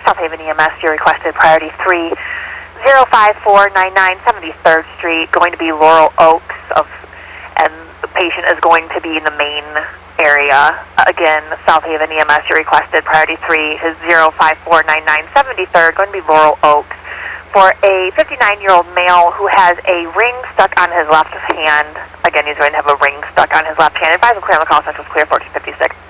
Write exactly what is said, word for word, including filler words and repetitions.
South Haven E M S, you requested priority three zero five four nine nine seventy-third Street, going to be Laurel Oaks, of, and the patient is going to be in the main area. Again, South Haven E M S, you requested priority three is zero five four nine nine seventy-third, going to be Laurel Oaks, for a fifty-nine-year-old male who has a ring stuck on his left hand. Again, he's going to have a ring stuck on his left hand. Advise him clear on the call, central clear, fourteen fifty-six.